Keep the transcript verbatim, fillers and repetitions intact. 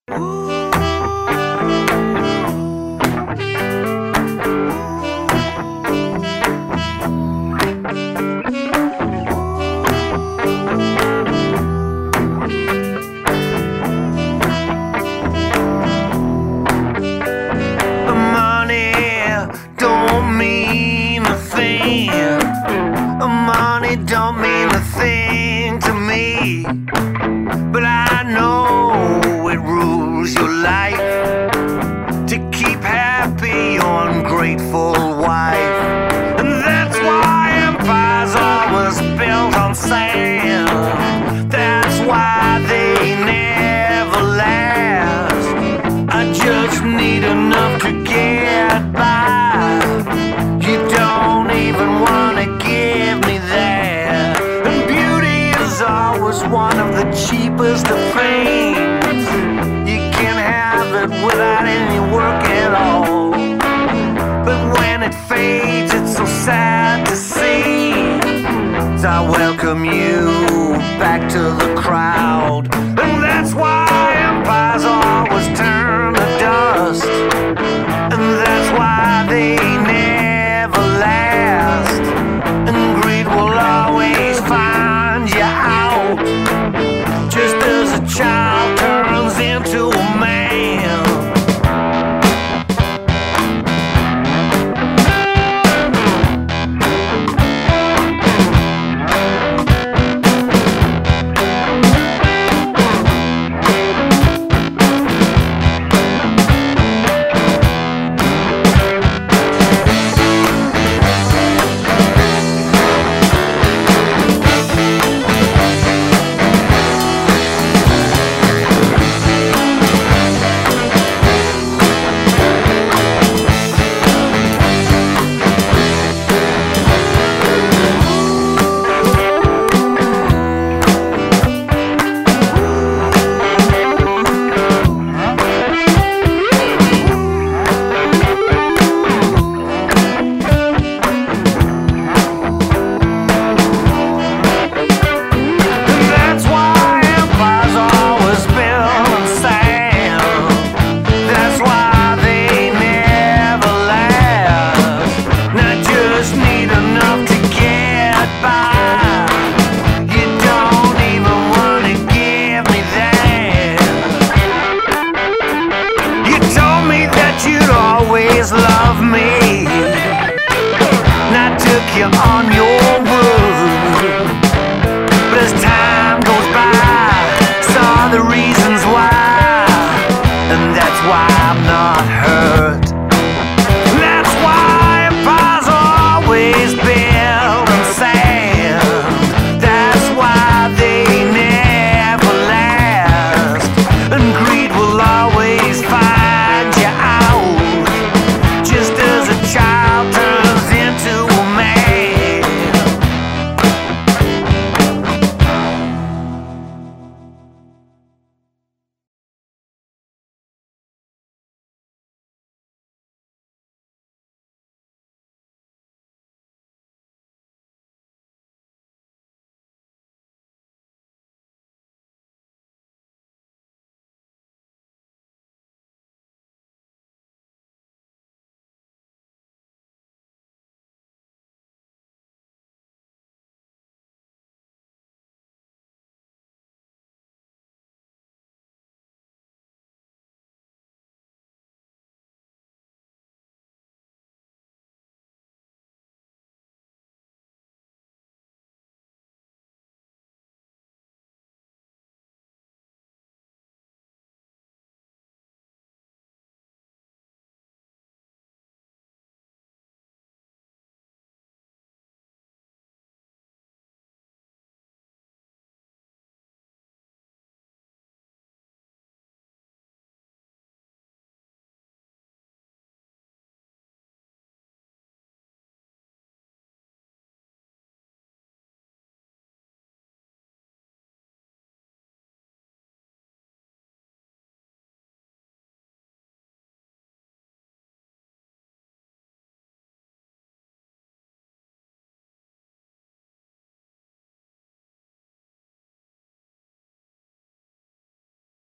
Money don't mean a thing to me, but I know it rules your life. To keep happy, your ungrateful wife. And that's why empires always built on sand. That's why they never last. I just need enough to get by. You don't even wanna give me that. And beauty is always one of the cheapest of things. You can have it without any work at all. But when it fades, it's so sad to see. So I welcome you back to the crowd.